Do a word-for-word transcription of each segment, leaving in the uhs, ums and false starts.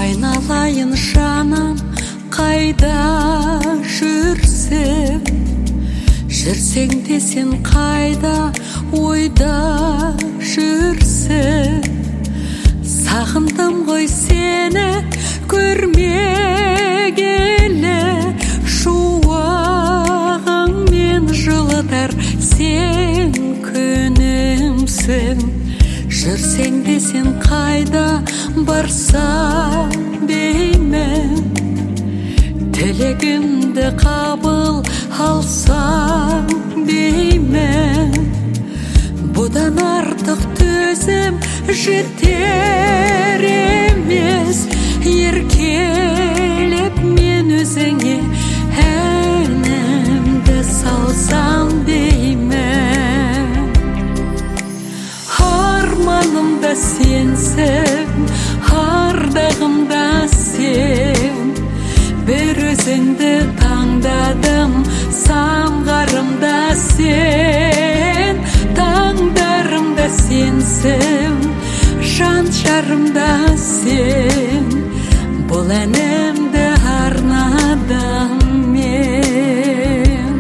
айналайын жаным, қайда жүрсің? Жүрсең де сен қайда, ойда жүрсің? Сағындым ғой сені көрмегелі, шуағыңмен жылытар сен күнімсің. Жүрсең де сен қайда, барсам деймін, тілегімді қабыл алсам деймін. Бұдан артық төзім жетер емес, еркелеп мен өзіңе әнімді салсам деймін. Арманым да сенсің, ардағым да сен, бір өзіңді таңдадым, самғарым да сен, таңдарым да сенсің, жан жарым да сен. Бұл әнімді арнадым мен.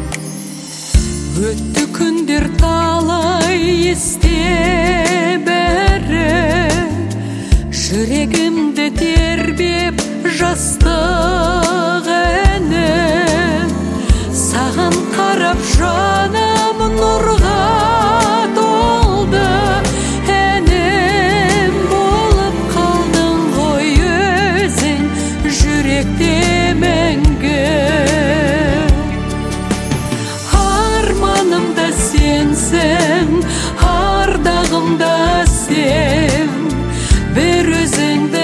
Өтті күндер талай есте бәрі, жүрегімді тербеп жастық әні. Саған қарап жаным нұрға толды, әнім болып қалдың ғой өзің жүректе мәңгі. Арманым да сенсің, ардағым да сен, бір өзіңді